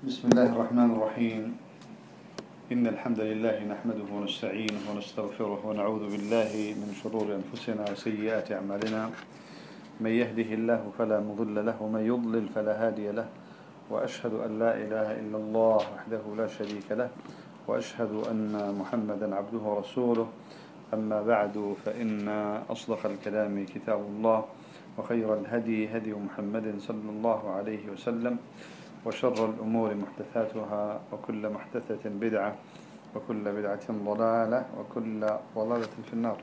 بسم الله الرحمن الرحيم. إن الحمد لله نحمده ونستعينه ونستغفره ونعوذ بالله من شرور أنفسنا وسيئات أعمالنا. من يهده الله فلا مضل له ومن يضلل فلا هادي له، وأشهد أن لا إله إلا الله وحده لا شريك له، وأشهد أن محمدا عبده ورسوله. أما بعد، فإن أصدق الكلام كتاب الله، وخير الهدي هدي محمد صلى الله عليه وسلم، وشر الأمور محدثاتها، وكل محدثة بدعة، وكل بدعة ضلالة، وكل ضلالة في النار.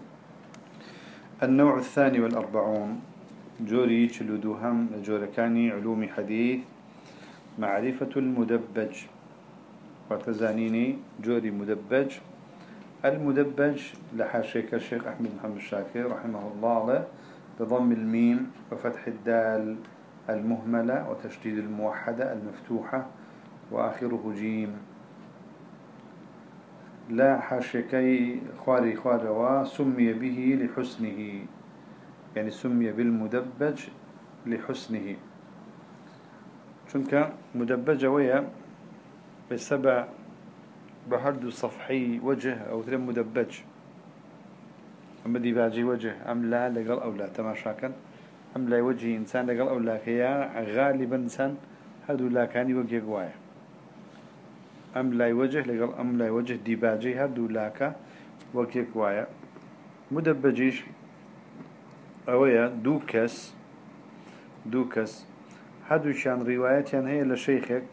النوع الثاني والأربعون، جوري تشلدوهم جوركاني علوم حديث، معرفة المدبج. وتزانيني جوري مدبج. المدبج لحاشيك الشيخ أحمد محمد الشاكر رحمه الله بضم الميم وفتح الدال المهملة وتشديد الموحدة المفتوحة وآخره جيم. لا حاشيكي خواري وسمي به لحسنه، يعني سمي بالمدبج لحسنه. شنك مدبجة ويا بسبع بهرد صفحي وجه أو ثلاث مدبج، أما دي باجي وجه أم لا لقل أو لا تماشاكا، أم لا وجه إنسان لقل أو لا كيا غالبا إنسان هدو لا كان يوجه قوايا. أم لا وجه لقل أم لا وجه دي باجي هدو لاك وجه قوايا. مدبجيش أويا دوكس هدو شان رواياتيان هي لشيخك،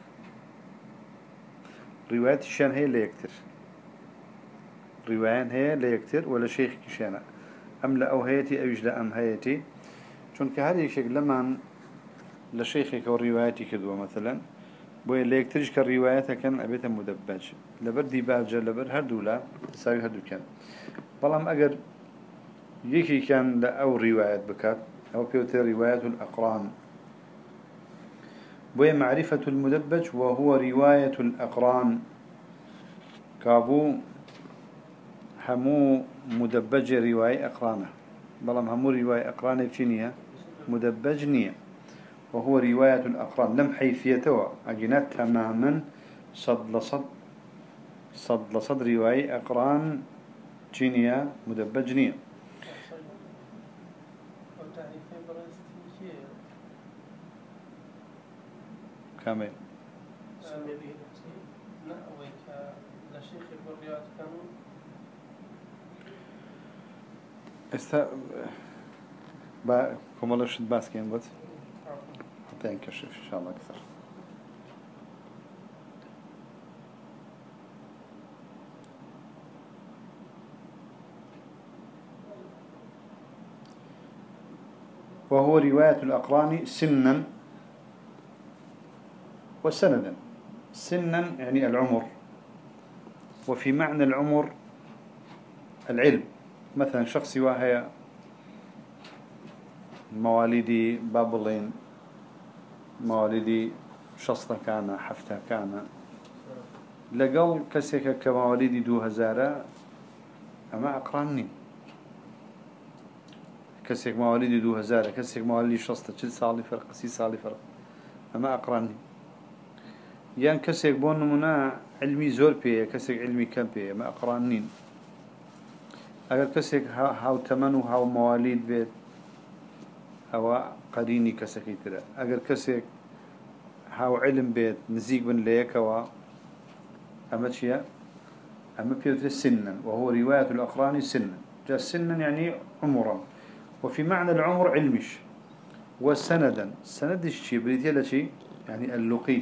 رواياتي شان هي اللي يكتر، روايان هي اللي يكتر ولا شيخ كشانا أم لا أو هيتي أو يجلا أم هيتي. چونك هذه شيء لما لشيخك والرواياتي كدوة مثلا بوي اللي يكترش كالروايات كان أبيتها مدبج لبر ديباجة لبر هردو لا تساوي هردو كان. بلام أجر يكي كان لا أو روايات بكات أو بيوتر روايات الأقران. بوي معرفة المدبج وهو رواية الأقران. كابو همو مدبج رواية أقرانه، بلام همو رواية أقرانه تشينية مدبج نية، وهو رواية الأقران لم حيثيته أجنات تماما صد لصد رواية أقران تشينية مدبج نية. كامل كمالش باسكين بس حتى ينكشف إن شاء الله أكثر. وهو رواية الأقران سنا وسندا. سنا يعني العمر، وفي معنى العمر العلم. مثلا شخص وهي مواليدي بابلين، مواليدي شصة كان حفتة كان لقل كسيك كمواليدي 2000 أما أقراني. كسيك مواليدي 2000 كسيك مواليدي شصة 6 صالي فرق 6 صالي فرق أما أقراني. يعني كسيك بون منا علمي زور بيه كسيك علمي كم بيه ما أقرانين. أجر كسيك هاو تمنو هاو مواليد بيت أو قريني كسكي ترى. أجر كسيك هاو علم بيت نزيق بن ليك أما شيء أما بيوتر سنا، وهو رواية الأقران سنا. جاء سنا يعني عمرا، وفي معنى العمر علمش. وسندا سند الشيء بريتيا لشيء يعني اللقي.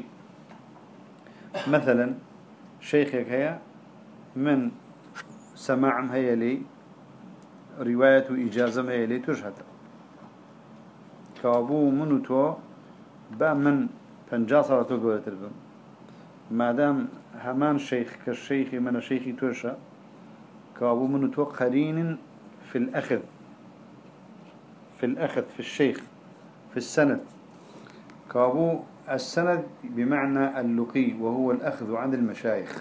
مثلا شيخك هي من سماع هي لي رواية إجازة هي لي تشهد كابو منو تو با من 50 سنة قولة البم ما دام همان شيخ كالشيخ من شيخي توشا كابو منو تو قرين في الأخذ، في الشيخ في السند. كابو السند بمعنى اللقي وهو الأخذ عن المشايخ.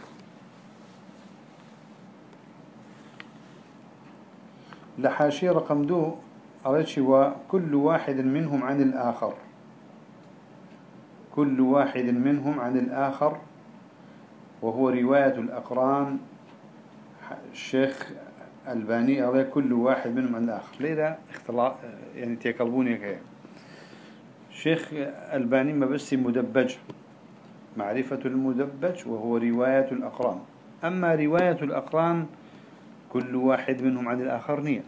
لحاشية رقم 2 أولش وكل واحد منهم عن الآخر. كل واحد منهم عن الآخر، وهو رواية الأقران. الشيخ الباني عليه كل واحد منهم عن الآخر، لذا اختلاط يعني تيكلبوني كيه. الشيخ الباني ما بس مدبج، معرفة المدبج وهو رواية الأقران. أما رواية الأقران كل واحد منهم عن الآخر نية،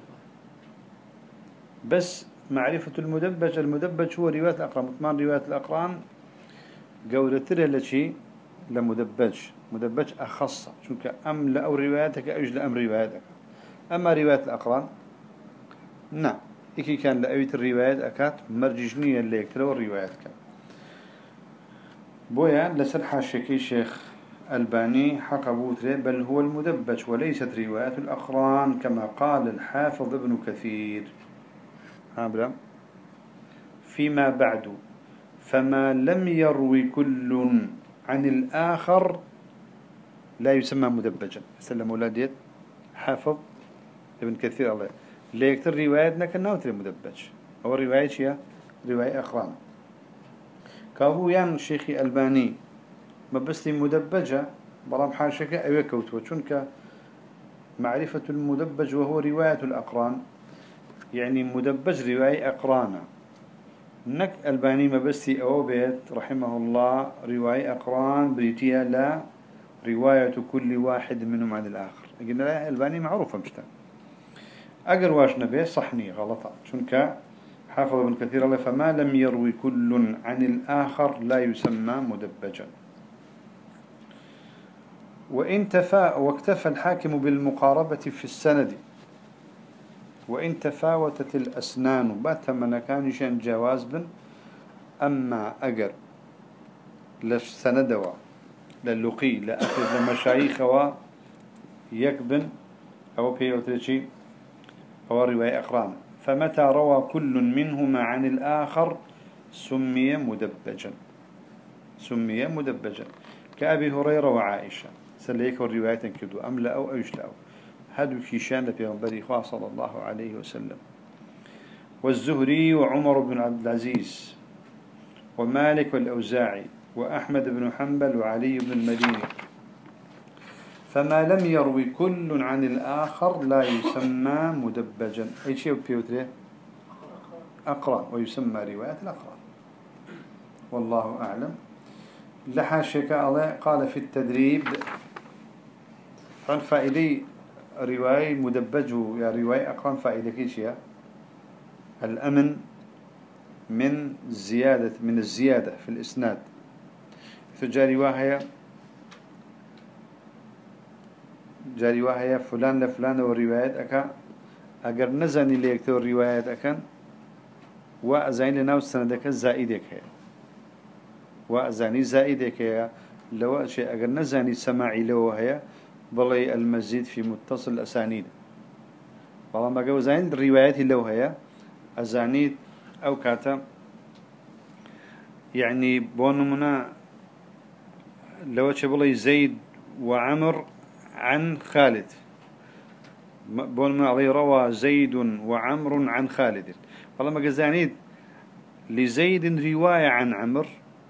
بس معرفة المدبج، المدبج هو رواية الأقران. مطمئن رواية الأقران قولة لشي لمدبج، مدبج أخص شونك أم لأو رواياتك أجل أم رواياتك. أما رواية الأقران نعم إكي كان لأويت الروايات أكات مرججنية اللي يكتلوا الروايات كان بويا لسرحة شكي شيخ الباني حق بوتري بل هو المدبج وليست روايات الأقران كما قال الحافظ ابن كثير. هابلا فيما بعد فما لم يروي كل عن الآخر لا يسمى مدبجا. سلم أولاديت حافظ ابن كثير الله ليكتر رواياتنا كنوتر مدبج أو رواية هي رواية أقران. كابو يان شيخي الباني ما بس مدبجة برام حاشك أو كوتو شنك معرفة المدبج وهو رواية الأقران، يعني مدبج رواية أقرانا. نك الباني ما بس أو بيت رحمه الله رواية أقران بريتيا لا رواية كل واحد منهم عن الآخر. قلنا لا الباني معروفة مشتا أقر واش نبي صحني غلطة شنك حافظ ابن كثير الله فما لم يروي كل عن الآخر لا يسمى مدبجا. وإن واكتفى الحاكم بالمقاربة في السند وإن تفاوتت الأسنان بات من كان شان جواز بن. أما أجر لسندوا للقي لأخذ لمشايخ يكبن أو بيوتريشي أو رواية أقران، فمتى روى كل منهما عن الآخر سمي مدبجا. سمي مدبجا كأبي هريرة وعائشة سليك الرواية كدو أم لا أو أيش لا هدو كيشان لبيغنبري خواه صلى الله عليه وسلم. والزهري وعمر بن عبد العزيز ومالك والأوزاعي وأحمد بن حنبل وعلي بن المديني. فما لم يروي كل عن الآخر لا يسمى مدبجا. أي شيء بيوتري أقران ويسمى رواية الأقران. والله أعلم. لحاشك الله قال في التدريب فالفائدي رواية مدبج يا رواية أقران فائدة كيشيا الأمن من الزيادة في الإسناد. فجاري واهية فلان لفلان وروايات أكا أجر نزني ليكتور روايات أكن وأزين لناو سندك زائدك هي وأزاني زائدك هي لو شيء أجر نزني سماعي لو هي بلي المزيد في متصل الأسانيد. والله ما جو زين الروايات لو هي أزاني أو كاتا يعني بونمنا لو بلي زيد وعمر عن خالد بونمنا عليه روى زيد وعمر عن خالد. والله ما جزانيد لزيد رواية عن عمر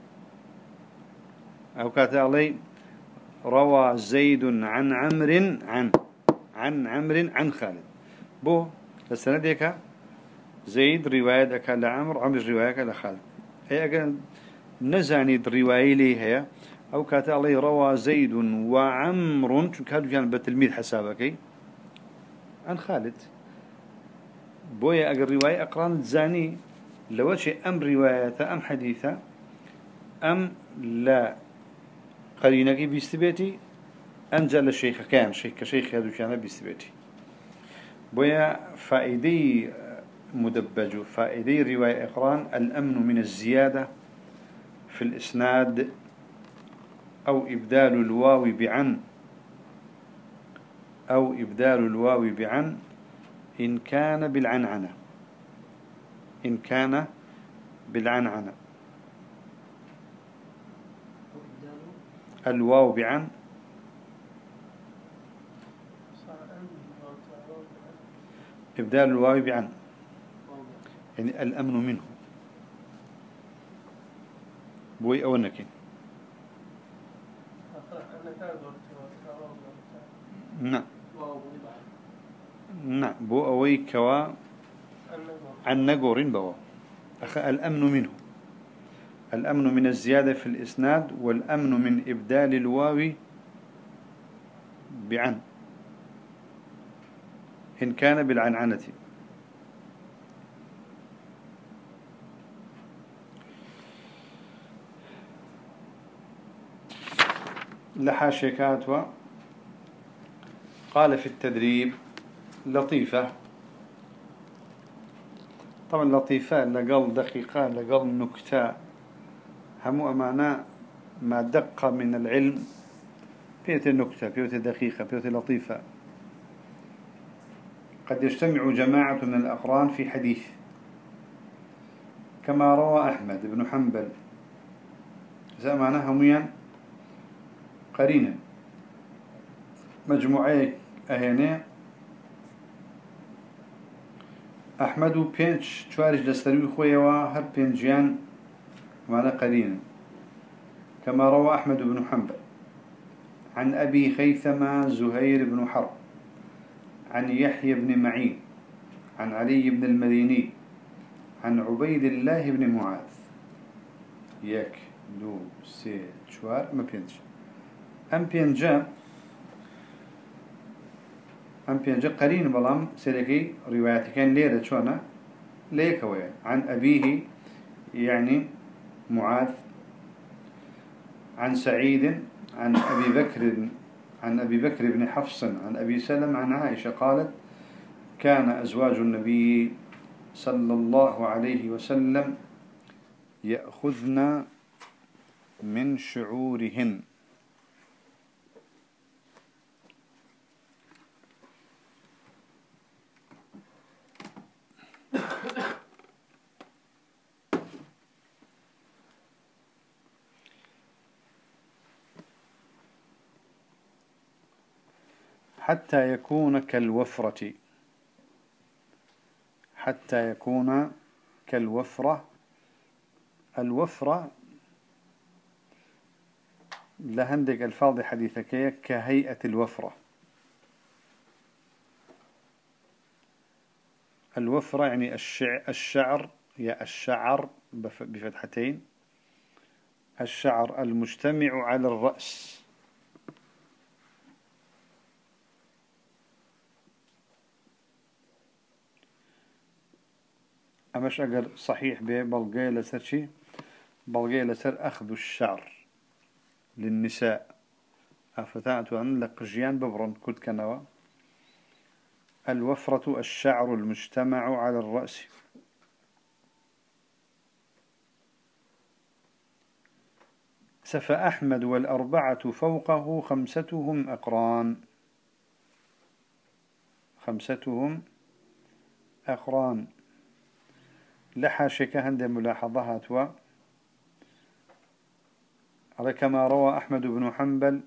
أو كاتا عليه روى زيد عن عمر عن عمر عن خالد. بو السندك زيد رواية لعمر عمر رواية لخالد. هي أجل نزاني الرواية لي هي أو كاتا عليه روى زيد وعمر شو كان بتلميذ حسابك عن خالد. بويا أجل رواية أقران زاني لو شيء أم رواية أم حديثة أم لا قرينك بيستبيتي أنزل الشيخ كان شيخ هذا كان بيستبيتي. بويا فائدي مدبج فائدي رواية أقران الأمن من الزيادة في الإسناد أو إبدال الواو بعن إن كان بالعنعنة الواو بعن إبدال الواو بعن يعني الأمن منه بوي أو نكين نعم نعم بو أوي كوا عن نقورين بوا الأمن منه، الأمن من الزيادة في الإسناد، والأمن من إبدال الواو بعن إن كان بالعنعنة. لحاشيكات قال في التدريب لطيفة، طبعا لطيفة لقل دقيقة لقل نكتة همو أمانا ما دق من العلم بيوت النكتة بيوت دقيقة بيوت لطيفة. قد يجتمع جماعة من الأقران في حديث كما روى أحمد بن حنبل زمانها هميا قرينا مجموعة أهنا أحمد بينج شوارج لستروي خويا هر بينجيان معنا قرينا كما روى أحمد بن حنبل عن أبي خيثمة زهير بن حرب عن يحيى بن معين عن علي بن المديني عن عبيد الله بن معاذ يك دو سي شوار ما بينج أم بينجا قرين بلام سلكي رواياتي كان ليرة شوانا ليكوية عن أبيه يعني معاذ عن سعيد عن أبي بكر بن حفص عن أبي سلم عن عائشة قالت كان أزواج النبي صلى الله عليه وسلم يأخذن من شعورهن. حتى يكون كالوفرة، حتى يكون كالوفرة. الوفرة لهندق الفاظ حديثك كهيئة الوفرة. الوفرة يعني الشعر يا الشعر بفتحتين، الشعر المجتمع على الرأس. أمش أقر صحيح بلغي لسر شي بلغي لسر أخذ الشعر للنساء أفتات أن لقجيان ببرن كنت كنوا. الوفرة الشعر المجتمع على الرأس. سفى أحمد والأربعة فوقه خمستهم أقران، خمستهم أقران. لحاشك هند ملاحظات على كما روى أحمد بن حنبل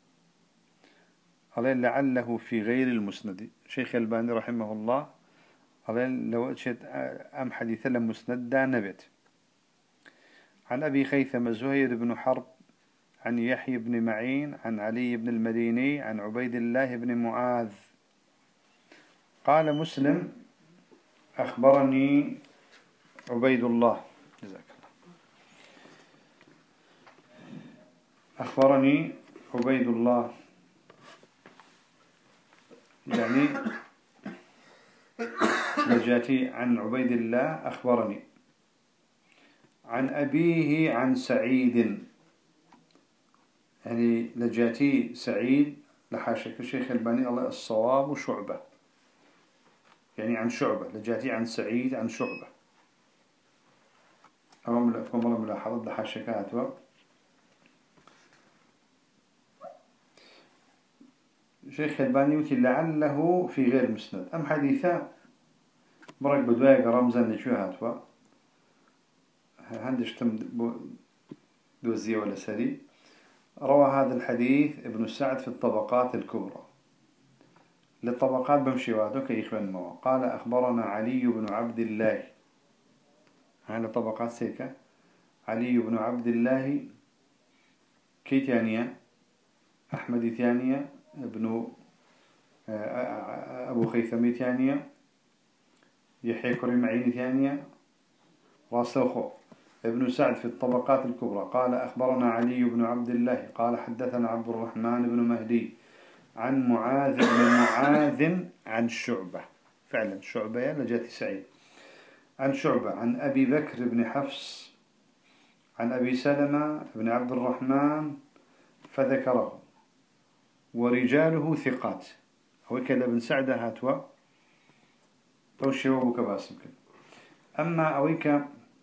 قال لعله في غير المسند. شيخ الباني رحمه الله قال لو أشهد أم حديثا لمسند نبت. عن أبي خيثم زهير بن حرب عن يحيى بن معين عن علي بن المديني عن عبيد الله بن معاذ قال مسلم أخبرني عبيد الله جزاك الله أخبرني عبيد الله يعني نجاتي عن عبيد الله أخبرني عن أبيه عن سعيد يعني لجاتي سعيد لحاشك الشيخ الباني الله الصواب شعبة يعني عن شعبة لجاتي عن سعيد عن شعبة أمام ملاحظة لحاشكات شيخ الباني وتي لعله في غير مسند أم حديثة مرق بدوايق رمزا لشو هاتوا هندش تم دوزية ولا سري. روى هذا الحديث ابن سعد في الطبقات الكبرى للطبقات بمشيواته كإخوان موا قال أخبرنا علي بن عبد الله على طبقات سيكة علي بن عبد الله كي ثانية أحمد ثانية ابن أبو خيثمي ثانية يحيى كريم معين ثانية راسخو ابن سعد في الطبقات الكبرى قال أخبرنا علي بن عبد الله قال حدثنا عبد الرحمن بن مهدي عن معاذ بن معاذ عن شعبة فعلا شعبة لجات سعيد عن شعبة عن أبي بكر بن حفص عن أبي سلمة بن عبد الرحمن فذكره ورجاله ثقات هو كلا بن سعد هاتوا أو شباب كباسم أما أويك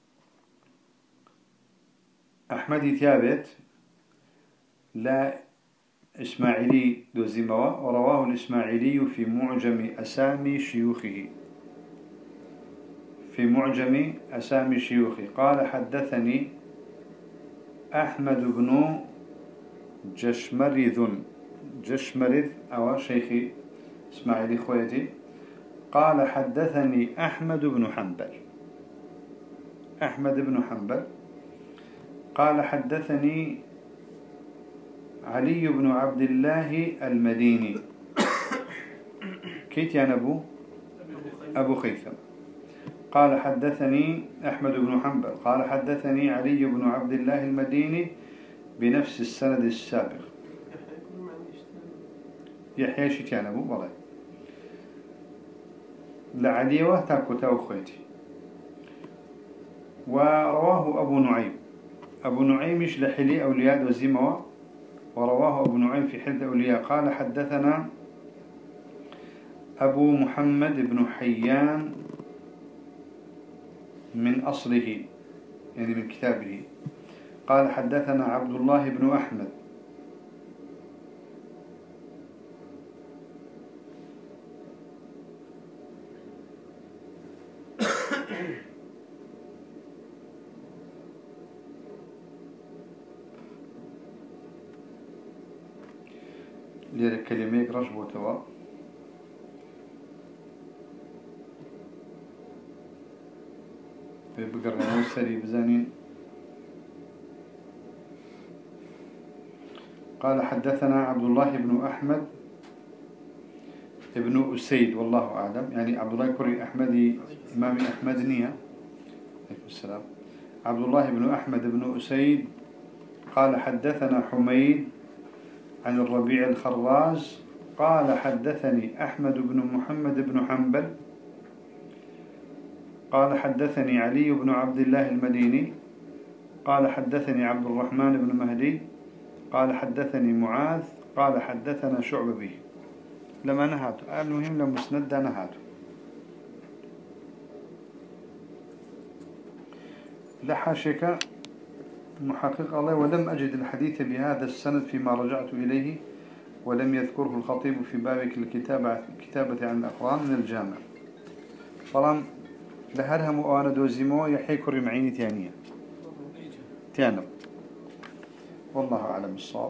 أحمد ثابت لا إسماعيلي دوزيموا ورواه الإسماعيلي في معجم أسامي شيوخه قال حدثني أحمد بن جشمرذ أو شيخي إسماعيلي خويتي قال حدثني أحمد بن حنبل قال حدثني علي بن عبد الله المديني كيت يا نبو أبو خيثم قال حدثني أحمد بن حنبل قال حدثني علي بن عبد الله المديني بنفس السند السابق يحيى شتيان أبو والله لعلي وتاكو خويتي ورواه أبو نعيم مش لحلي أولياء وزيموا ورواه أبو نعيم في حلة أولياء قال حدثنا أبو محمد بن حيان من أصله يعني من كتابه قال حدثنا عبد الله بن أحمد ليرى كلمة رجبو توا بقرنا سري بزانين قال حدثنا عبد الله بن أحمد ابن أسيد والله أعلم يعني عبد الله كري أحمدي إمام أحمد نية عليكم السلام عبد الله بن أحمد بن أسيد قال حدثنا حميد عن الربيع الخراز قال حدثني أحمد بن محمد بن حنبل قال حدثني علي بن عبد الله المديني قال حدثني عبد الرحمن بن مهدي قال حدثني معاذ قال حدثنا شعبة به لما نهاته المهم لما مسند نهاته لحاشك محقق الله ولم أجد الحديث بهذا السند فيما رجعت إليه ولم يذكره الخطيب في باب كتابة عن الأقران من الجامع فلان لهرها مؤانا دوزيمو يحيكر معيني تانب والله أعلم الصواب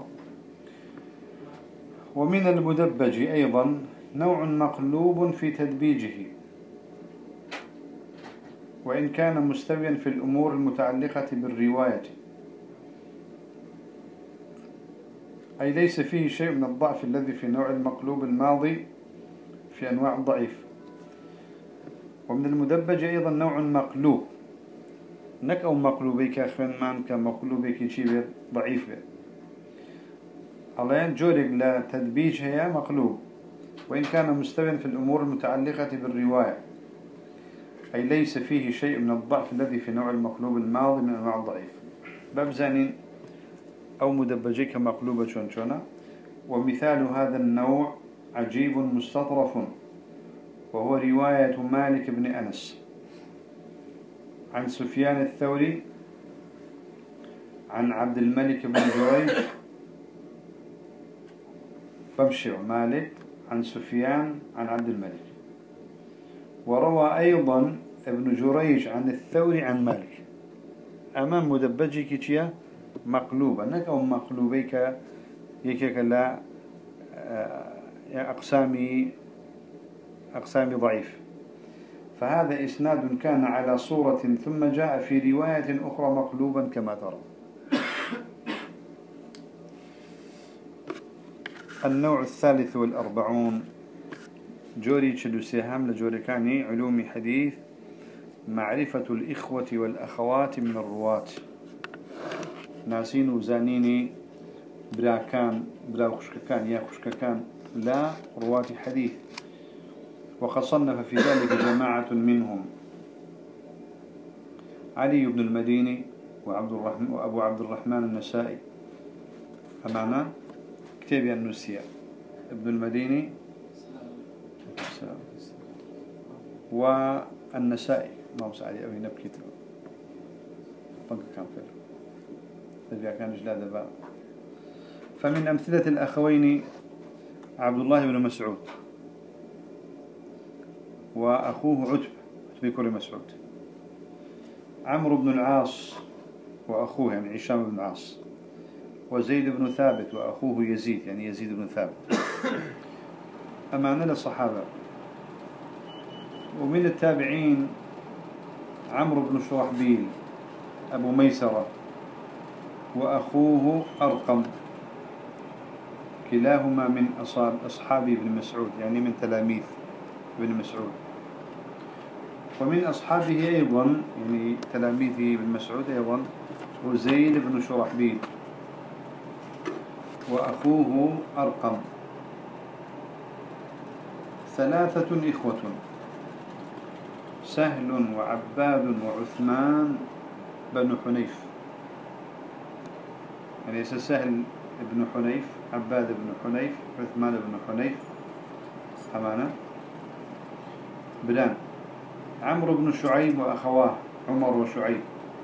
ومن المدبج أيضا نوع مقلوب في تدبيجه وإن كان مستويا في الأمور المتعلقة بالرواية أي ليس فيه شيء من الضعف الذي في نوع المقلوب الماضي في أنواع الضعيف ومن المدبج أيضا نوع مقلوب نك أو مقلوبيك أخوان معنك مقلوبيك شيء ضعيف عليان جورك لا تدبيج هي مقلوب وإن كان مستويا في الأمور المتعلقة بالرواية أي ليس فيه شيء من الضعف الذي في نوع المقلوب الماضي من أنواع الضعيف باب زانين أو مدبجيك مقلوبة شونشونا ومثال هذا النوع عجيب مستطرف وهو رواية مالك بن أنس عن سفيان الثوري عن عبد الملك بن جريج فمشي مالك عن سفيان عن عبد الملك وروى أيضا ابن جريج عن الثوري عن مالك أمام مدبجي كتيا مقلوبة نك أو مقلوبيك يكيك لا أقسامي ضعيف فهذا إسناد كان على صورة ثم جاء في رواية أخرى مقلوبا كما ترى. النوع 43 جوري شدوسيهام لجوري كاني علوم حديث معرفة الإخوة والأخوات من الرواة، ناسين وزانيني بلا خشككان يا خشككان لا رواة حديث. وقد صنف في ذلك جماعة منهم علي بن المديني وأبو عبد الرحمن النسائي، أمانا كتابي النسية ابن المديني والنسائي ما مساعدي أبي نبكي طنق كان فيه كان جلاد بقى. فمن أمثلة الأخوين عبد الله بن مسعود وأخوه عتبة كل مسعود، عمرو بن العاص وأخوه يعني هشام بن العاص، وزيد بن ثابت وأخوه يزيد يعني يزيد بن ثابت، أمانة للصحابة. ومن التابعين عمرو بن شرحبيل أبو ميسرة وأخوه أرقم، كلاهما من أصحاب ابن مسعود يعني من تلاميذ ابن مسعود. ومن أصحابه أيضا يعني تلاميذه ابن مسعود أيضا وزيد بن شرحبيل وأخوه أرقم، ثلاثة إخوة سهل وعباد وعثمان بن حنيف، يعني سهل بن حنيف عباد بن حنيف عثمان بن حنيف أمانة بلان. عمرو بن شعيب وأخواه عمر وشعيب،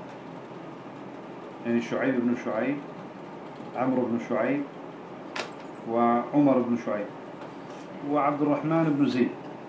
يعني شعيب بن شعيب عمرو بن شعيب وعمر بن شعيب، وعبد الرحمن بن زيد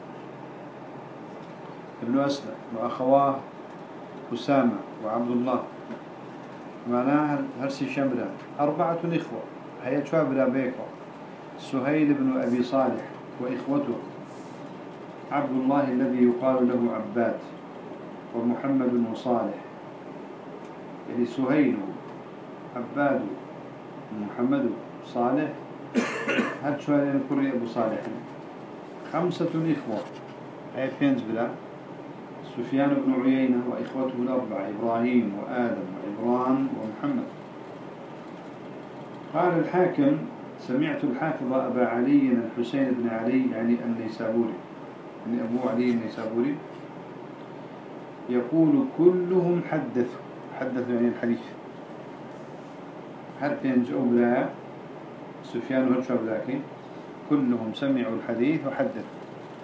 ابن أسلم وأخواه أسامة وعبد الله، معناها هرسي شمرا 4 إخوة هي شابرا بيكو. سهيل بن أبي صالح وإخوته عبد الله الذي يقال له عباد ومحمد وصالح، يعني سهيل عباد ومحمد صالح هل شوالين كوري أبو صالح 5 إخوة هي فينز بلا. سفيان بن عيينة وإخوته 4 إبراهيم وآدم وإبراهيم ومحمد. قال الحاكم سمعت الحافظ أبا علي الحسين بن علي يعني النيسابوري يعني أبو علي النيسابوري يقول كلهم حدثوا يعني الحديث حتى ينجؤوا بلا سفيان هرشا بلاكي كلهم سمعوا الحديث وحدثوا.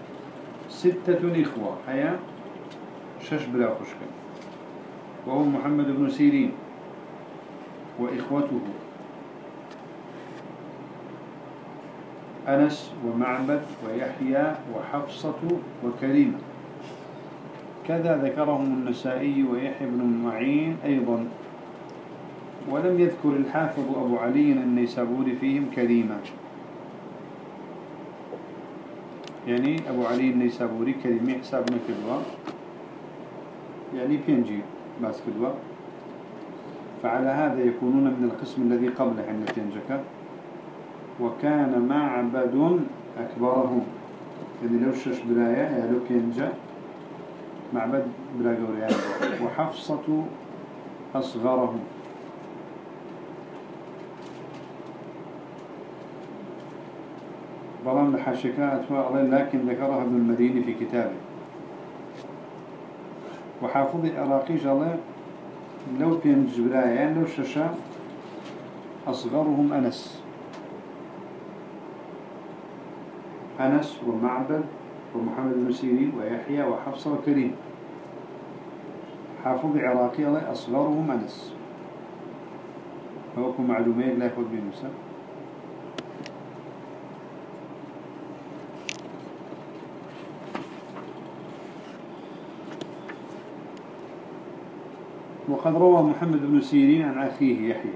6 إخوة هيا 6 بلا خشكا، وهم محمد بن سيرين وإخوته أنس ومعبد ويحيى وحفصة وكريمة، كذا ذكرهم النسائي ويحيى بن معين أيضا، ولم يذكر الحافظ أبو علي النيسابوري فيهم كريمة، يعني أبو علي النيسابوري كريمة حسابنا كدوا يعني بينجي باس كدوا، فعلى هذا يكونون من القسم الذي قبله عند بينجك. وكان معبد أكبرهم يعني لو 6 براية يعني لو بينجا معبد بلا قوريا، وحفصة أصغرهم. بلان لحاشكات لكن ذكرها ابن المديني في كتابه. وحافظ العراقي جل لو بينج براية يعني لو 6 أصغرهم أنس ومعبد ومحمد بن سيرين ويحيى وحفصة وكريم. حافظ عراقي الله أصغرهم أنس، هوكم معلومات لا يخذ بنفسه. وقد روى محمد بن سيرين عن أخيه يحيى،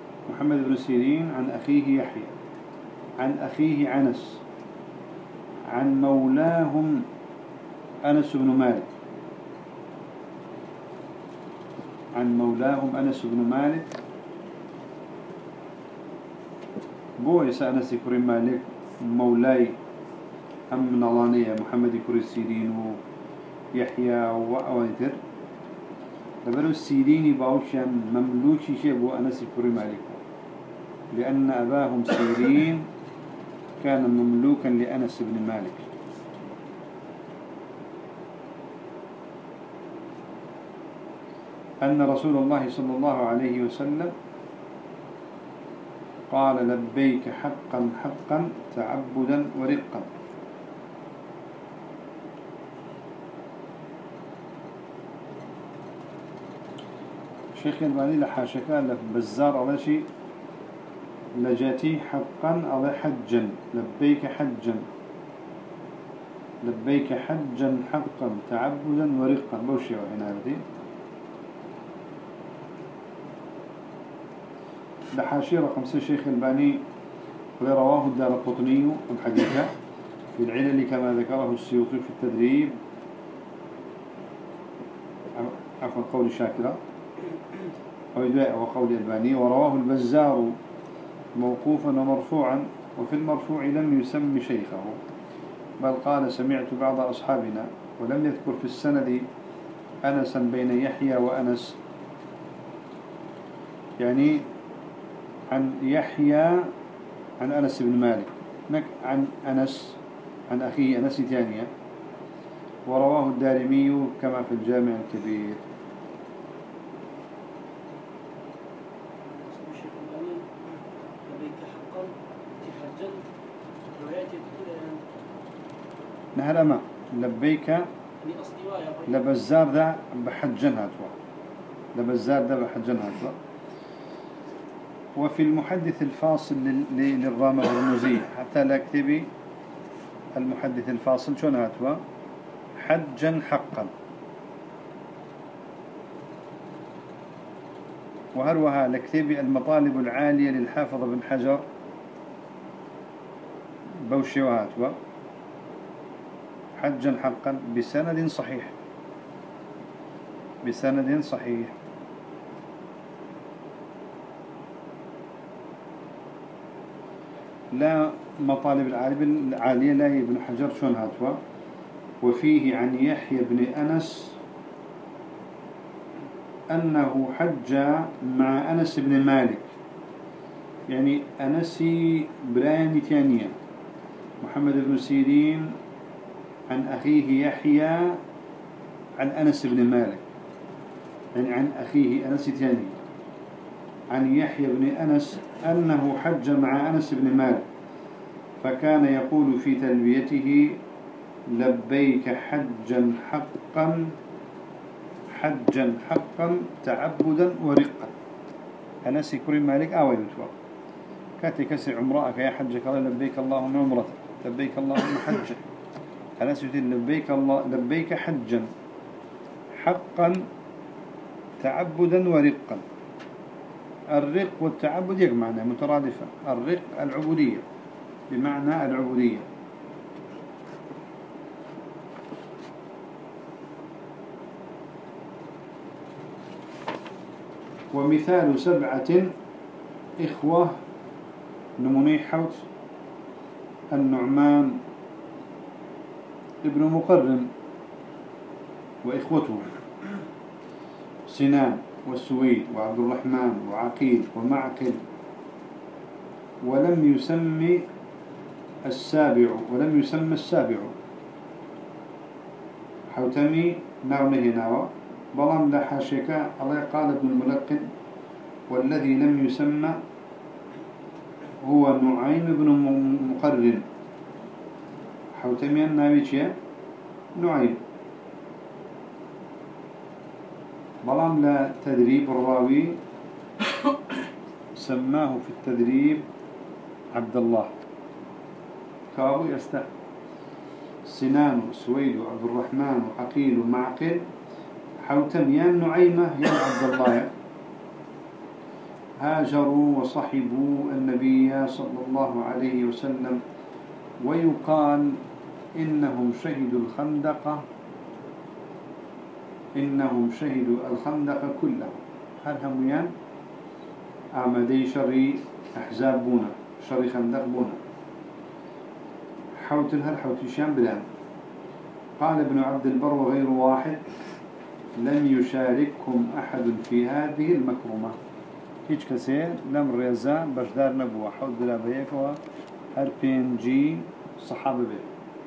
محمد بن سيرين عن أخيه يحيى عن أخيه أنس عن مولاهم أنس بن مالك، عن مولاهم أنس بن مالك. بويس أنس كريم مالك مولاي أم نظانية محمد كريم السيرين ويحيى وأوانتر لبنو السيريني باوشان مملوكي شيء بو أنس كريم مالك، لأن أباهم سيرين كان مملوكا لأنس بن مالك. أن رسول الله صلى الله عليه وسلم قال لبيك حقا حقا تعبدا ورقا. شيخ الباني لحاشكا لبزار على شيء لجاتي حقا على حجا لبيك حجا، لبيك حجا حقا تعبدا ورقا بوشي وحنا هذه لحاشي رقم 6 شيخ الباني ورواه الدارقطني الحديثة في العلل كما ذكره السيوطي في التدريب، عفوا قول شاكرة وقول الباني. ورواه البزار موقوفا ومرفوعا، وفي المرفوع لم يسم شيخه بل قال سمعت بعض أصحابنا، ولم يذكر في السند أنسا بين يحيى وأنس، يعني عن يحيى عن أنس بن مالك عن أنس عن أخيه أنس ثانية. ورواه الدارمي كما في الجامع الكبير. نهر أما لبيك لبزار ذا بحجن هاتوا، لبزار ذا بحجن هاتوا. وفي المحدث الفاصل للرامة الرمزي حتى لا اكتبي المحدث الفاصل شون هاتوا حجا حقا. وهروها لكتبي المطالب العالية للحافظ بن حجر بوشي وهاتوا حجا حقا بسند صحيح، بسند صحيح. لا مطالب العالية لا ابن حجر شون هاتوا. وفيه عن يحيى بن أنس أنه حج مع أنس بن مالك، يعني أنسي براني ثانية محمد بن سيرين عن أخيه يحيى عن أنس بن مالك، يعني عن أخيه أنس ثاني عن يحيى بن أنس أنه حج مع أنس بن مالك، فكان يقول في تلبيته لبيك حجا حقا حجا حقا تعبدا ورقا. أنس كريم مالك آوي يتوى كاتي كسر عمرائك يا حجك الله لبيك اللهم عمرتك لبيك اللهم حجك. أنس يقول لبيك الله لبيك حجا حقا تعبدا ورقا. الرق والتعبد يجمعنا مترادفة. الرق العبودية بمعنى العبودية. ومثال 7 إخوة نموني حوت النعمان ابن مقرن وإخوته سنان والسويد وعبد الرحمن وعقيل ومعقل، ولم يسمى السابع حوتمي نعمه ناوى بلان لحاشيك الله قال ابن الملقن والذي لم يسمى هو نعيم بن مقرن. حوتمي الناوي نعيم بلان لا تدريب الراوي سماه في التدريب عبد الله كابو يستحق سنان وسويد وعبد الرحمن وعقيل ومعقل حوتم يا نعيمة يا عبد الله هاجروا وصحبوا النبي صلى الله عليه وسلم. ويقال إنهم شهدوا الخندق، إنهم شهدوا الخندق كله. هل هميان آمدي شري أحزاب بونا، شري خندق بونا، حوت هل حوتيشان بلان. قال ابن عبد البر وغير واحد لم يشاركهم أحد في هذه المكرمة. هيج كسي لم ريزا بشدار نبوة حوت بلا بيكوا هر بين جي صحابة بي.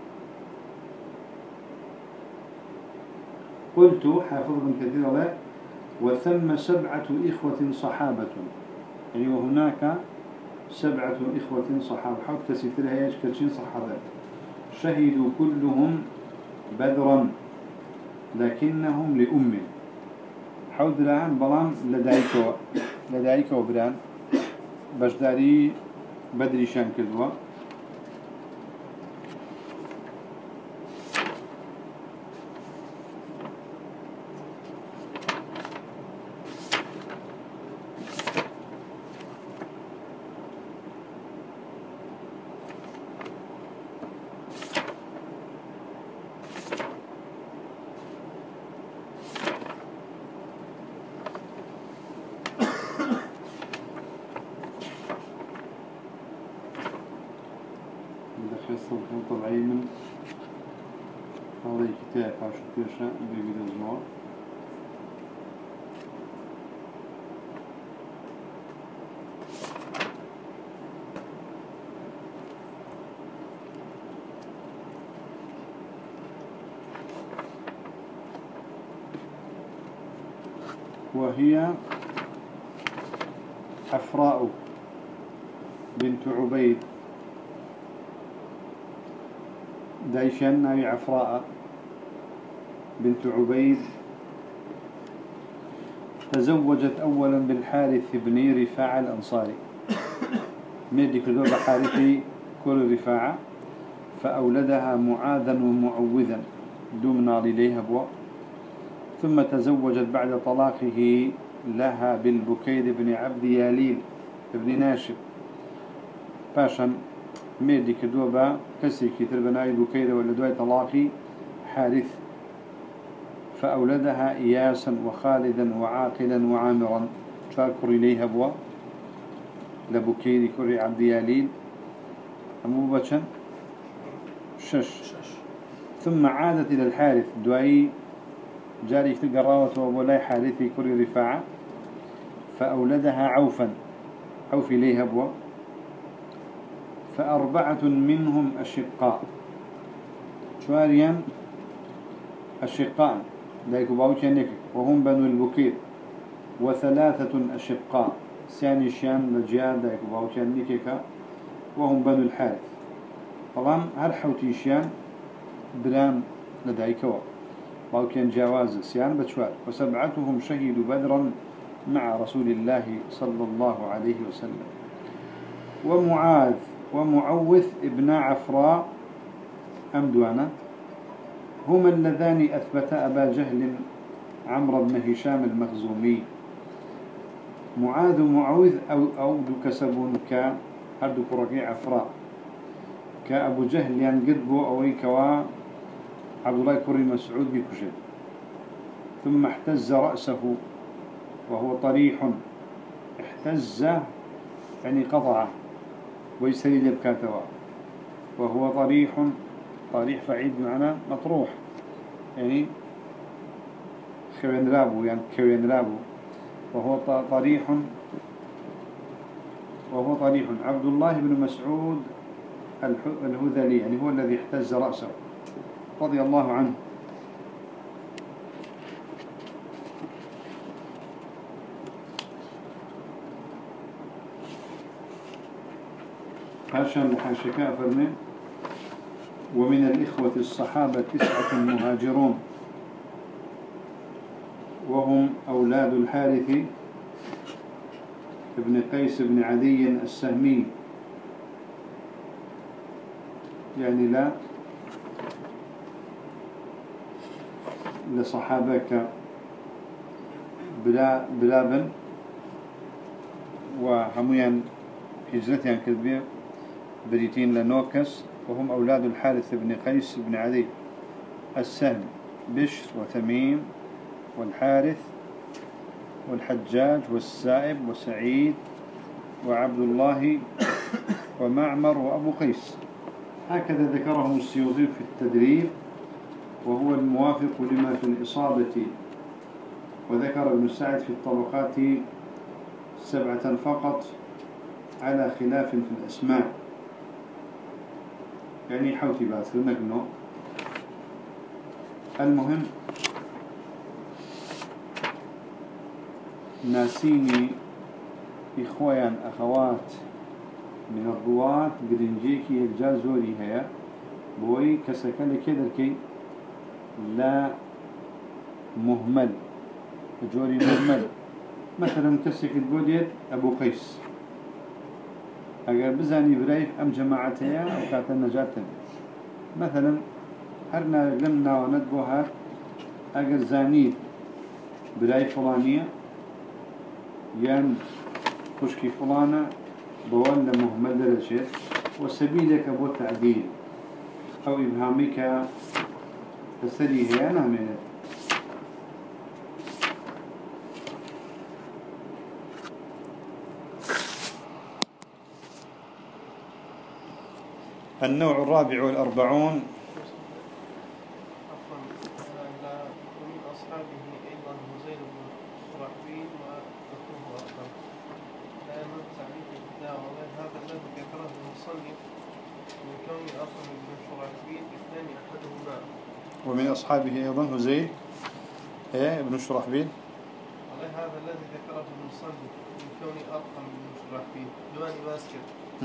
قلت حافظ بن كثير له وثم 7 إخوة صحابة، يعني وهناك 7 إخوة صحابة. حوت كسيتر هيج كتشين صحابة شهدوا كلهم بدرا لكنهم لأم. حوت لهم بلان لدايكو وبران بشداري بدري شان كدوا. طبعي من هذا الكتاب عشان كيشا بيجي الزمار. وهي حفراء بنت عبيد دايشان ناوي عفراء بنت عبيد تزوجت أولا بالحارث بن رفاعة الأنصاري، ميدي كذوب حارثي كل رفاعة، فأولدها معاذا ومعوذا دمنا لليها بوا. ثم تزوجت بعد طلاقه لها بالبكير بن عبد ياليل بن ناشب باشا ميدي كدوبا كسي كتر بناي بكير ولدواي طلاقي حارث، فأولدها إياسا وخالدا وعاقلا وعامرا شاكر إليها بوا لبكير كري عبد ياليل أمو بچن 6. ثم عادت إلى الحارث دواي جاري تقراوة وبولاي حارثي كري رفاعة، فأولدها عوفا عوف إليها بوا. ف4 منهم أشقاء، شواريا أشقاء دايكو باوتيانيك وهم بنو البكير، و3 أشقاء سانيشيان لجيان دايكو باوتيانيك وهم بنو الحارث. طبعا هل حوتيشيان بران لدايكو باوتيان جواز سيان بتشوار. و7 شهدوا بدرا مع رسول الله صلى الله عليه وسلم. ومعاذ ومعوث ابن عفراء أمدوانا هما اللذان أثبتا أبا جهل عمرو بن هشام المخزومي. معاذ ومعوث أو كسبون كأردو كرقي عفراء كأبو جهل ينقدبو أوي كوا عبد الله كري مسعود بكشد. ثم احتز رأسه وهو طريح، احتز يعني قطعه ويسري لبكاتوا، وهو طريح فعيد بمعنى مطروح يعني خوين رابو وهو طريح عبد الله بن مسعود الهذلي يعني هو الذي احتز رأسه رضي الله عنه. حاشا لحاشكاء فرمي ومن الإخوة الصحابة 9 مهاجرون وهم أولاد الحارث ابن قيس بن عدي السهمي، يعني لا لصحابك بلا بن وهميان هجرتين كذبية بريتين لنوكس وهم أولاد الحارث بن قيس بن عدي السهم بشر وتميم والحارث والحجاج والسائب وسعيد وعبد الله ومعمر وأبو قيس. هكذا ذكرهم السيوطي في التدريب، وهو الموافق لما في الإصابة. وذكر ابن سعد في الطبقات 7 فقط على خلاف في الأسماء، يعني حوتي باث نقنو. المهم ناسيني إخوان أخوات من الرواة قرنجيكي الجازوري هي بوي كسكن كدركي لا مهمل جوري مهمل. مثلا كسك البوديت أبو قيس أجر بزاني برايف أم جماعتها أو كانت النجاة. مثلا هرنا لمنا وندبوها أجر زانيد برايف فلانية يان خشكي فلانة بولا مهمل للشيء وسبيلك أبو تعديل أو إبهامك تسلي هي أنا من النوع 44. ومن أصحابه أيضا هزيل بن شرحبيل وأخوه أخطر. لا نقطع به الدعوة. هذا الذي ذكره المصنف من كون أخر بن شرحبيل اثنان أحدهما. ومن أصحابه أيضا هزيل ابن شرحبيل. هذا الذي ذكره المصنف من كون أرقم بن شرحبيل دواني باسكت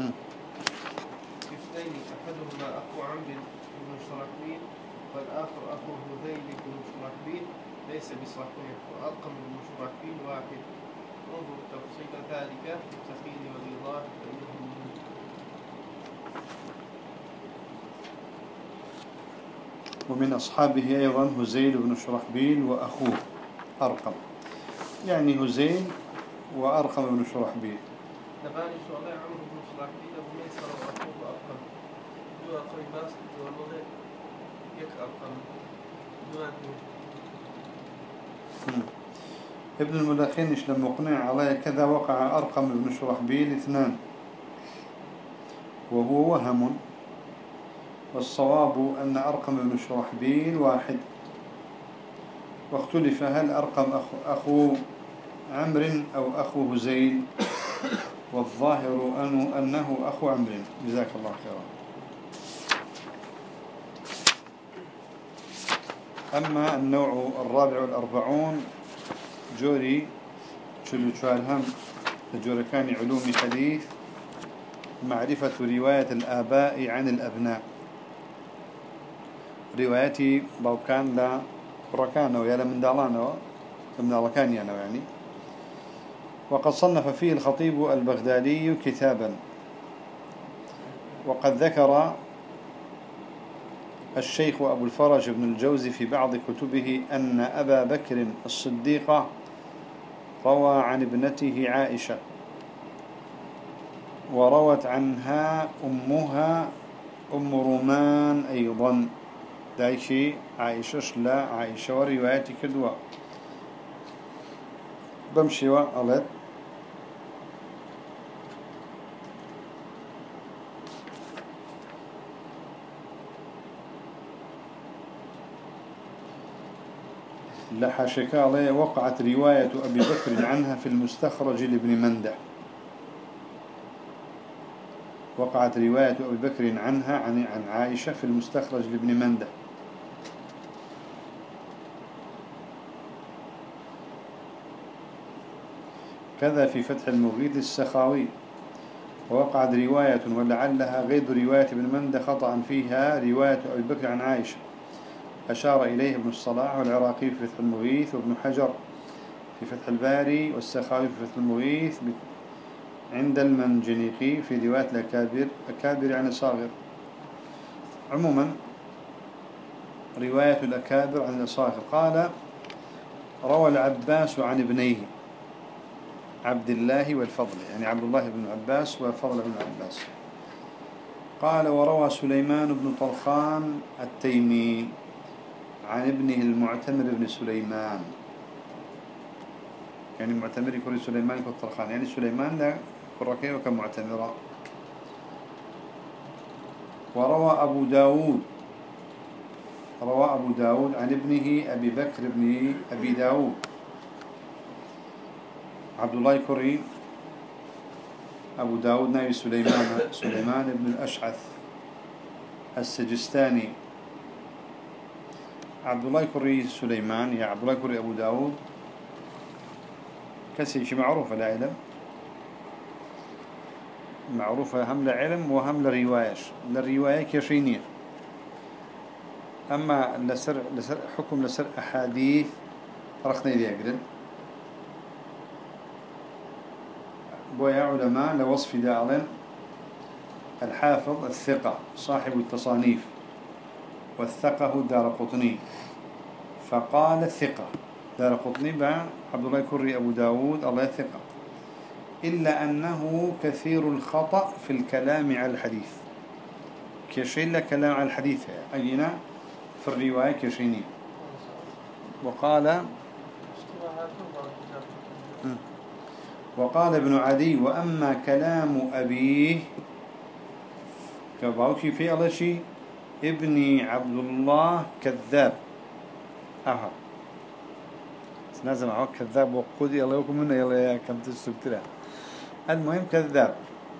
اثنين أحدهما أخو عمرو بن شرحبيل والآخر أخو هذيل بن شرحبيل ليس بصحيح، وأرقم بن شرحبيل واحد. انظر تفصيل ذلك في التقييد والإيضاح فإنه مهم. ومن أصحابه أيضا هزيل بن شرحبيل وأخوه أرقم، يعني هزيل وأرقم بن شرحبيل. نباني شعلاء عمرو بن شرحبيل أبو ميسر وأخوه أرقم دو أقوي باس والله يك أرقم دوانه. ابن الملخين لما مقنع عليه كذا وقع أرقم بن شرحبيل 2 وهو وهم، والصواب أن أرقم بن شرحبيل 1. واختلف هل أرقم أخو عمرو أو أخو هزيل، والظاهر أنه أخو عمرو. جزاك الله خيرا. أما النوع 44 جوري شلوشالهم جوركان علوم حديث معرفة رواية الآباء عن الأبناء. روايتي باوكان لا بركان ويا من دالانه من دالكان يعني. وقد صنف فيه الخطيب البغدادي كتابا. وقد ذكر الشيخ أبو الفرج بن الجوزي في بعض كتبه أن أبا بكر الصديق روى عن ابنته عائشة، وروت عنها أمها أم رومان أيضا. دايشي عائشة لا عائشة ورواياتي كدوا بمشي وقالت لحاشك عليه. وقعت رواية أبي بكر عنها في المستخرج لابن مندة. وقعت رواية أبي بكر عنها عن عائشة في المستخرج لابن مندة. كذا في فتح المغيث السخاوي. ووقعت رواية ولعلها غير رواية ابن مندة خطأ فيها رواية أبي بكر عن عائشة، أشار إليه ابن الصلاح والعراقي في فتح المغيث، وابن حجر في فتح الباري، والسخاوي في فتح المغيث عند المنجنيقي في رواية الأكابر يعني صاغر. عموما رواية الأكابر عن الصاغر قال روى العباس عن ابنيه عبد الله والفضل، يعني عبد الله بن عباس وفضل بن عباس، قال وروى سليمان بن طرخان التيمي عن ابنه المعتمر بن سليمان، يعني معتمر يكون سليمان يكون طرخان، يعني سليمان لا كركي وكمعتمرة. وروى أبو داود، روى أبو داود عن ابنه أبي بكر بن أبي داود عبد الله كري أبو داود نبي سليمان بن الأشعث السجستاني. عبد الله كري سليمان يا عبد الله كري أبو داود كسيش معروفة لعلم، معروفة هم لعلم وهم لروايش، للرواية كيشينية. أما لسر حكم لسر أحاديث رخني ذي أقدر بويا علماء لوصف داعلن الحافظ الثقة صاحب التصانيف، والثقه الدارقطني، فقال الثقة دارقطني بع عبد الله كري أبو داود الله ثقة، إلا أنه كثير الخطأ في الكلام على الحديث. كيشين كلام على الحديث أجينا في الرواية كيشيني. وقال ابن عدي وأما كلام أبيه كباوكي في الله شيء ابني عبد الله كذاب. نازل معه كذاب وقود يلا يكون منه يلا يا كم تستبتلع. المهم كذاب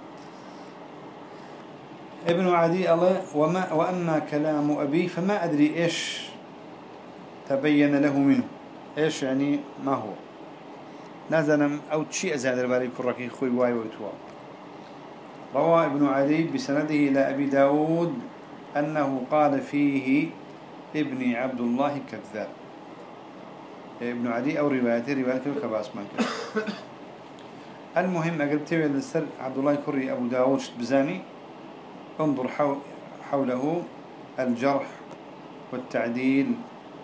ابن عدي الله. وأما كلام أبي فما أدري إيش تبين له منه، إيش يعني ما هو نازل أو شيء زاد الباري كركي خوي واي ويتوا. روى ابن عدي بسنده إلى أبي داود أنه قال فيه ابني عبد الله كذاب. ابن عدي أو روايته كباس مانك. المهم أقرب تبع للسر عبد الله كري أبو داود بزاني انظر حوله الجرح والتعديل،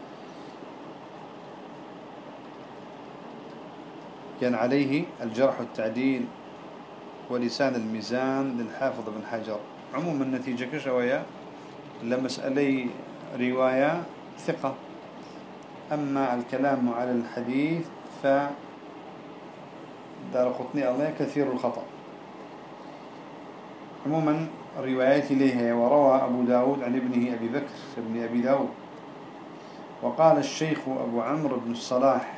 يعني عليه الجرح والتعديل ولسان الميزان للحافظ بن حجر. عموما النتيجة كشوية لمسألة رواية ثقة، أما الكلام على الحديث فدارقطني الله كثير الخطأ. عموما روايات إليها. وروى أبو داود عن ابنه أبي بكر بن أبي داود. وقال الشيخ أبو عمرو بن الصلاح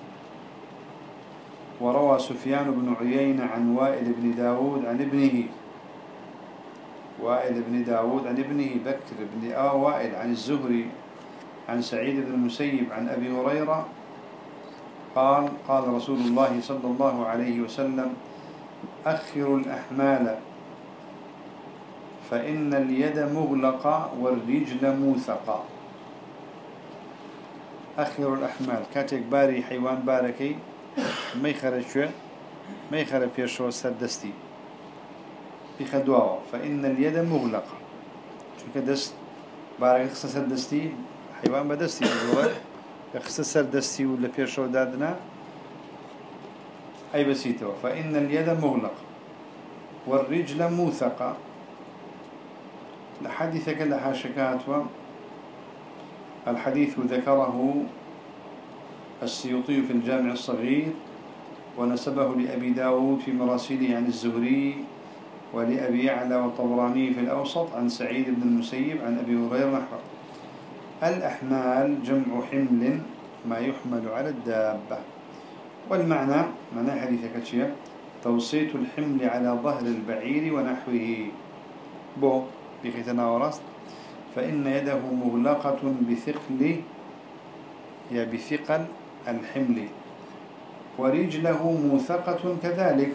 وروى سفيان بن عيينة عن وائل بن داود عن ابنه، وائل بن داود عن ابنه بكر بن وائل عن الزهري عن سعيد بن المسيب عن أبي هريرة قال قال رسول الله صلى الله عليه وسلم أخروا الأحمال فإن اليد مغلقة والرجل موثقة. أخروا الأحمال كاتك باري حيوان باركي ما يخرج شو ما يخرج بيشوا سردستي بخدواه، فإن اليد مغلقة شو كدست بارك خص سردستي حيوان بدستي الجوار خص سردستي ولا بيشوا دادنا أي بسيطه. فإن اليد مغلقة والرجل موثقة. لحديثك لحاشكات الحديث ذكره السيوطي في الجامع الصغير ونسبه لأبي داود في مراسيله عن الزهري ولأبي يعلى والطبراني في الأوسط عن سعيد بن المسيب عن أبي هريرة نحوه. الأحمال جمع حمل ما يحمل على الدابة. والمعنى معنى حديثك شيء توسيط الحمل على ظهر البعير ونحوه بو بختنا ورست. فإن يده مغلقة بثقل الحمل ورجله موثقة كذلك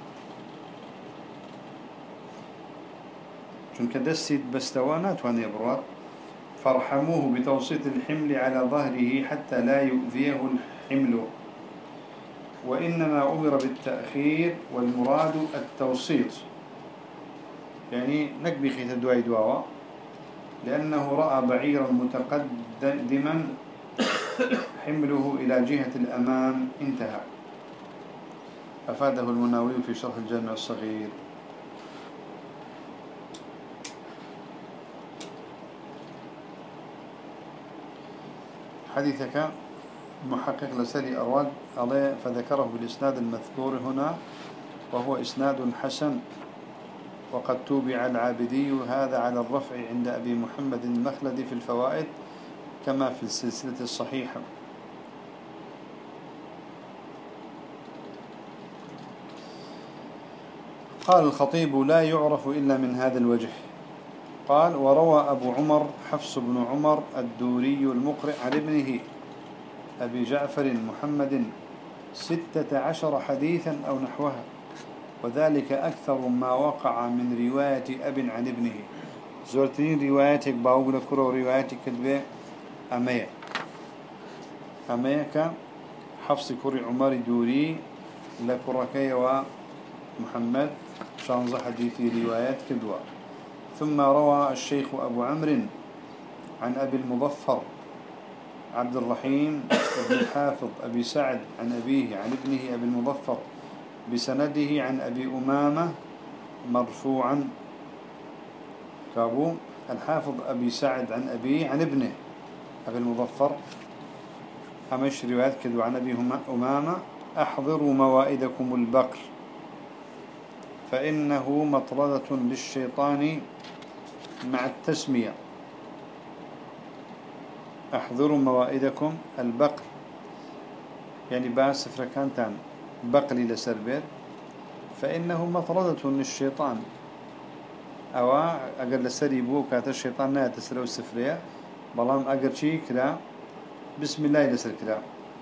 چونك دستيت بستوانات وان يبرات. فارحموه بتوسيط الحمل على ظهره حتى لا يؤذيه الحمل. وإنما أمر بالتأخير والمراد التوسيط، يعني نكبي خيط الدواء دواء لأنه رأى بعيرا متقدما حمله إلى جهة الأمام. انتهى. أفاده المناوي في شرح الجامع الصغير. حديثك محقق لسري أرواد عليه فذكره بالإسناد المذكور هنا وهو إسناد حسن، وقد توبع العابدي هذا على الرفع عند أبي محمد المخلدي في الفوائد كما في السلسلة الصحيحة. قال الخطيب: لا يعرف إلا من هذا الوجه. قال: وروى أبو عمر حفص بن عمر الدوري المقرئ عن ابنه أبي جعفر محمد 16 حديثا أو نحوها، وذلك أكثر ما وقع من رواية أب عن ابنه. زورتين رواياتك باوغ لكرو رواياتك كدبه أمية كحفص كري عمر دوري لكركي ومحمد شانز حديثي روايات كدوة. ثم روى الشيخ أبو عمرو عن أبي المظفر عبد الرحيم بن الحافظ أبي سعد عن أبيه عن ابنه أبي المظفر بسنده عن أبي أمامة مرفوعا. كابو الحافظ أبي سعد عن أبيه عن ابنه أبي المظفر أمش روايات كدو عن أبي أمامة: أحضروا موائدكم البقر فإنه مطردة للشيطان مع التسمية. أحضروا موائدكم البقر يعني باس فركانتان بقلي لسربيت، فإنه مطردة للشيطان أو أقل لسريبو كات الشيطان لا تسلو السفرية بلام أقل شي كلا بسم الله لسر كلا.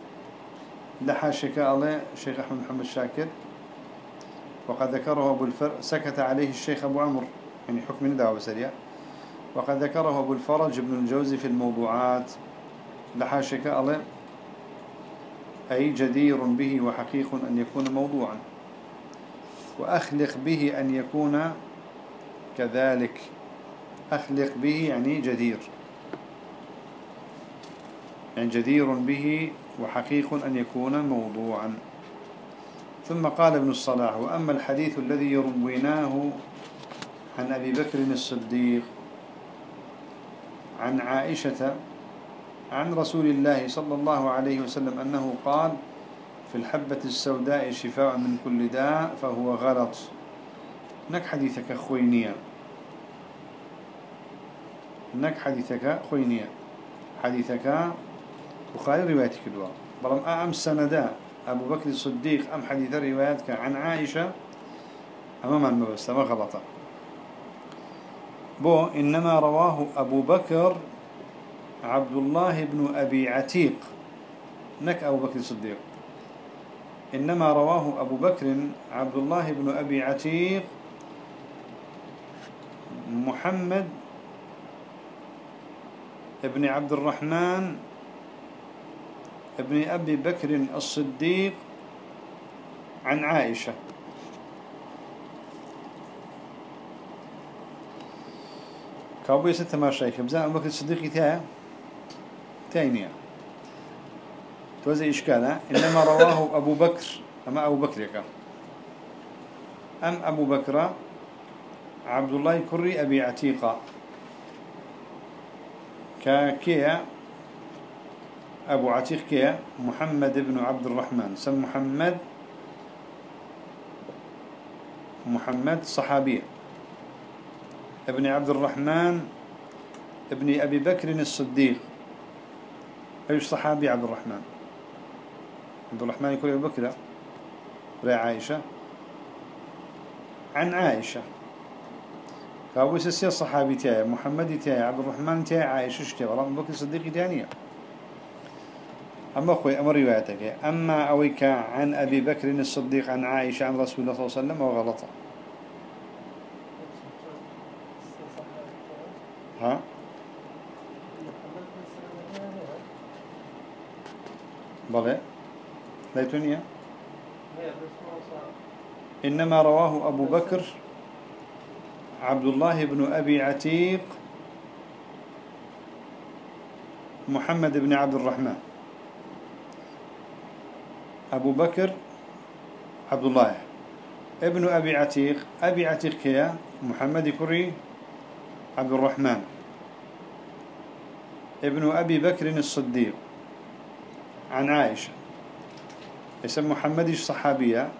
لحاشك الله الشيخ أحمد محمد شاكر وقد ذكره أبو سكت عليه الشيخ أبو عمرو يعني حكم نداء بسريع. وقد ذكره أبو الفرج ابن الجوزي في الموضوعات. لحاشك الله أي جدير به وحقيق أن يكون موضوعا، وأخلق به أن يكون كذلك. أخلق به يعني جدير، يعني جدير به وحقيق أن يكون موضوعا. ثم قال ابن الصلاح: وأما الحديث الذي يرويناه عن أبي بكر الصديق عن عائشة عن رسول الله صلى الله عليه وسلم أنه قال: في الحبة السوداء شفاء من كل داء، فهو غلط. نك حديثك خوينية، نك حديثك خوينية، حديثك بخاري روايتك الدواء بلام أم سندا أبو بكر الصديق أم حديث روايتك عن عائشة أمام المبسة ما غلطة. بو إنما رواه أبو بكر عبد الله بن أبي عتيق، نك أبو بكر الصديق، إنما رواه أبو بكر عبد الله بن أبي عتيق محمد ابن عبد الرحمن ابن أبي بكر الصديق عن عائشة. كابوي ستة ما شايك بزان أبو بكر الصديق تاينية توزي إشكالة. إنما رواه أبو بكر أما أبو بكر أم أبو بكر عبد الله كري أبي عتيقة كيا أبو عتيق كيا محمد بن عبد الرحمن سم محمد صحابي ابن عبد الرحمن ابن أبي بكر الصديق. أيش صحابي عبد الرحمن؟ عبد الرحمن يكون أبو بكر رأي عائشة عن عائشة. فأبو سيسي صحابي تاعي محمد تاعي عبد الرحمن تاعي عائشة شتاعي والله أبو بكر الصديق تانية. أما أخوي أمر روايتك أما أويك عن أبي بكر الصديق عن عائشة عن رسول الله صلى الله عليه وسلم وغلطة. ها بلى ليتونيا. إنما رواه أبو بكر عبد الله بن أبي عتيق محمد بن عبد الرحمن. أبو بكر عبد الله ابن أبي عتيق. أبي عتيق كيا محمد كري عبد الرحمن ابن أبي بكر الصديق عن عائشة. اسم محمد صحابية.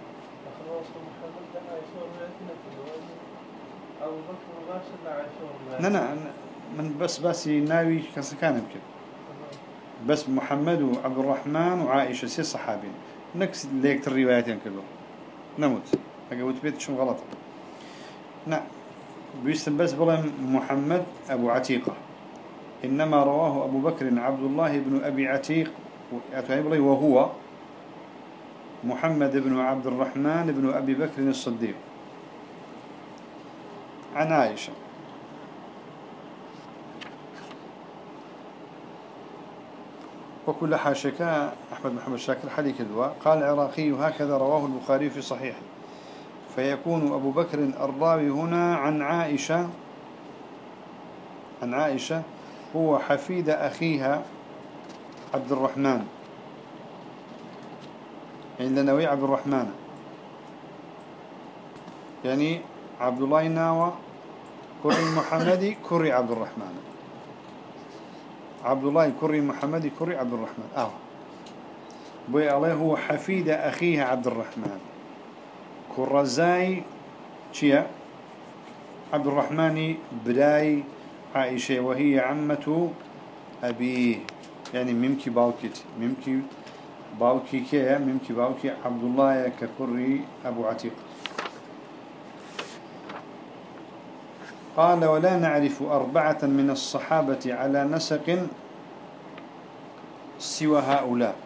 لا من بس ناوي كان بكده. بس محمد وعبد الرحمن وعائشة سي صحابين نكس ليك الروايتين كده نموت أقول بيت شو غلط. نعم بيستن بس بلا محمد أبو عتيقة، إنما رواه أبو بكر عبد الله بن أبي عتيق وهو محمد بن عبد الرحمن بن أبي بكر الصديق عن عائشة. وكل حاشك أحمد محمد شاكر حليك الدواء قال العراقي هكذا رواه البخاري في صحيحه، فيكون أبو بكر الراوي هنا عن عائشة هو حفيد أخيها عبد الرحمن، يعني لنوي عبد الرحمن، يعني عبد الله ناوى كري محمدي كري عبد الرحمن، عبد الله كري محمدي كري عبد الرحمن بوي الله هو حفيد أخيها عبد الرحمن كرزاي شيا عبد الرحمن براي عائشة وهي عمة أبيه، يعني ممكي باوكيت ممكي باوكي كيا ممكي باوكي عبد الله ككري أبو عتيق. قال ولا نعرف أربعة من الصحابة على نسق سوى هؤلاء،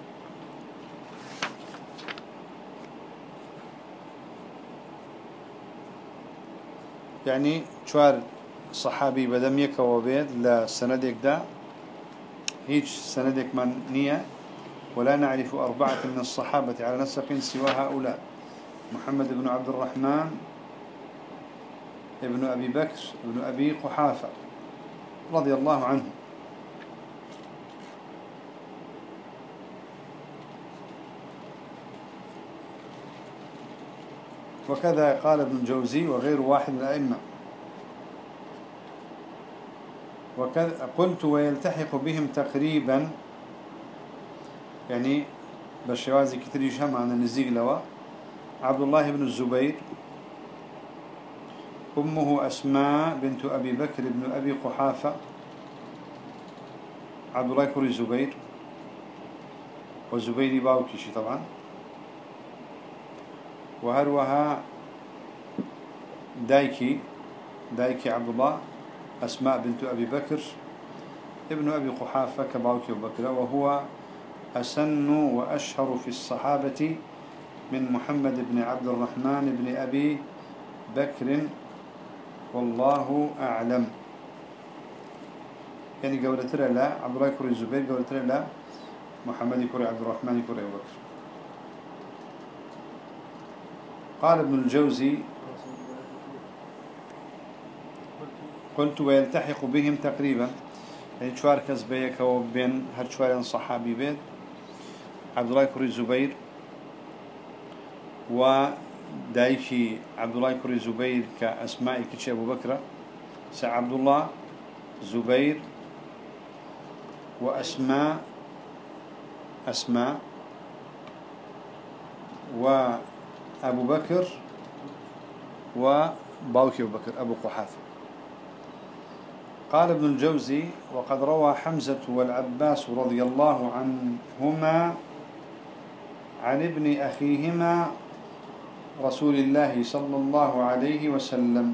يعني شوار صحابي بدم يكوبيت لا سندك دا هيج سندك من نية. ولا نعرف أربعة من الصحابة على نسق سوى هؤلاء: محمد بن عبد الرحمن ابن أبي بكر ابن أبي قحافة رضي الله عنه. وكذا قال ابن الجوزي وغير واحد من الأئمة. قلت ويلتحق بهم تقريبا، يعني بالشوازي كتير يشهم عن النزيق لوا: عبد الله بن الزبير، أمه أسماء بنت أبي بكر بن أبي قحافة، عبد الله كري زبير، وزبير باوكيشي طبعا، وهروها دايكي عبد الله أسماء بنت أبي بكر ابن أبي قحافة كباوكي وبكر، وهو أسن وأشهر في الصحابة من محمد بن عبد الرحمن بن أبي بكر والله أعلم. يعني قولت لا عبد الله كري الزبير، قولت لا محمد كري عبد الرحمن كري أبو بكر. قال ابن الجوزي: قلت ويلتحق بهم تقريبا، يعني شوار كزبيك وبين هالشوار صحابي بيت عبد الله كري الزبير ودايشي عبد الله كري الزبير كأسماء كتش أبو بكر، عبد الله زبير وأسماء وأبو بكر وباوكي أبو بكر أبو قحافة. قال ابن الجوزي: وقد روى حمزة والعباس رضي الله عنهما عن ابن أخيهما رسول الله صلى الله عليه وسلم.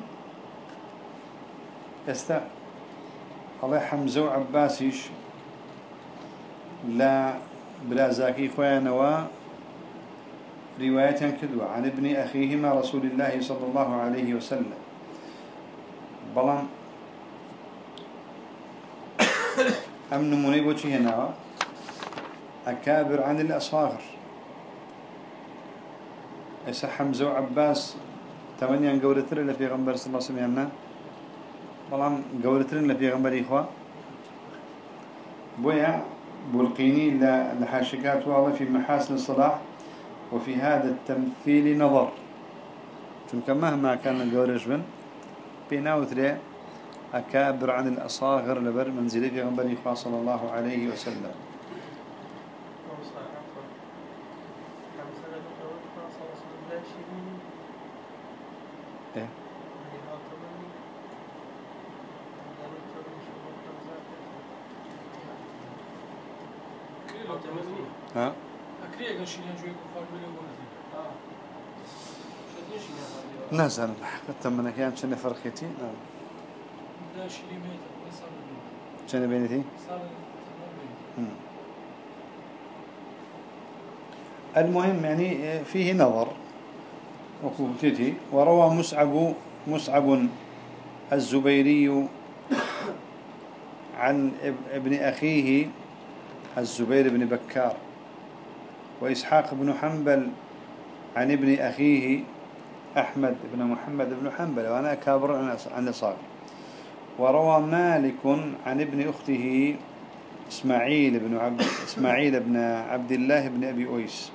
الله حمزة وعباسيش لا بلا زاكي خوانوا رواية كدوة عن ابن أخيهما رسول الله صلى الله عليه وسلم. بلان أمن منيب وشي هنا أكابر عن الأصاغر. إسا حمزة وعباس تمانيا قولتر اللي في غنبر صلى الله عليه وسلم، بلان قولتر اللي في غنبر إخوة بويا بلقيني لحاشقات والله في محاسن الصلاح وفي هذا التمثيل نظر، چونك مهما كان القولش بن بيناوثري أكابر عن الأصاغر لبر منزلي في غنبر إخوة صلى الله عليه وسلم. مثلا لو خلاص وصل الداشرين إيه اللي هو تمني قالوا تمني شو ممكن زاكت أو تمني ها أكريه قشين شوي كفار بلا ولا شدنيش يا نزل حتى من كان شنو فرقتي لا شيء ميت صار شنو بينتي صار المهم يعني فيه نظر وكوتيتي. وروى مصعب الزبيري عن ابن أخيه الزبير بن بكار، وإسحاق بن حنبل عن ابن أخيه أحمد بن محمد بن حنبل وأنا أكابر عن صار. وروى مالك عن ابن أخته إسماعيل بن عبد الله بن أبي أويس.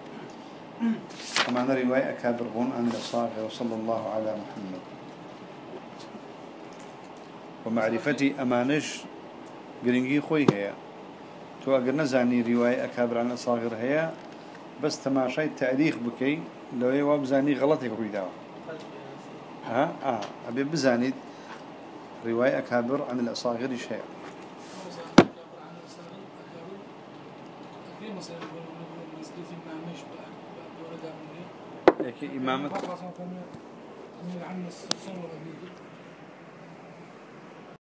طبعا رواية أكابر عن الأصاغر. وصلى الله على محمد. ومعرفتي أمانش قرنجي خوي هي تو أقر نزعني رواية أكابر عن الأصاغر هي بس تماشي تاريخ بكي لو يواب زاني غلطي خوي داو أبي بزاني رواية أكابر عن الأصاغر شيء إمامك